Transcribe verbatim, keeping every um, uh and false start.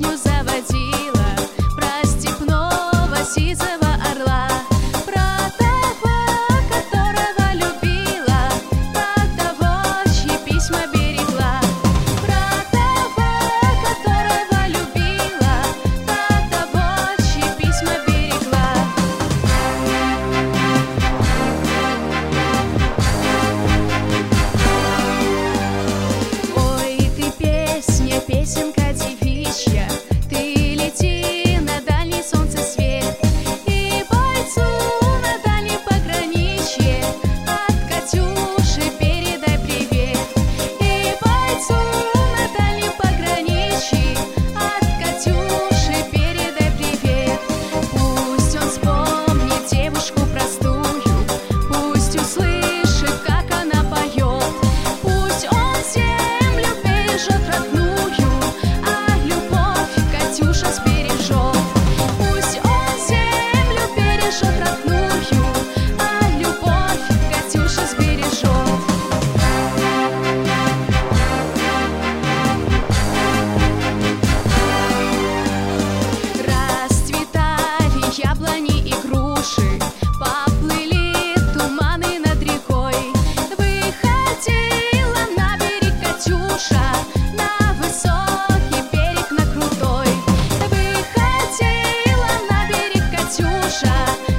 песню заводила про степного сизого орла, про того, которого любила, про того, чьи письма берегла, про того, которого любила, про того, чьи письма берегла. Ой, ты песня, песенка девичья, ты лети на дальний солнцесвет и бойцу на дальнем пограничье от Катюши передай привет. И бойцу на дальнем пограничье от Катюши передай привет. Пусть он вспомнит девушку простую, пусть услышит, как она поет, пусть он землю бережет родную, а любовь Катюша сбережет. Пусть он землю бережет родную, а любовь Катюша сбережет. Расцветали яблони и груши, поплыли туманы над рекой. Выходила на берег Катюша, на высокий берег, на крутой. Выходила на берег Катюша,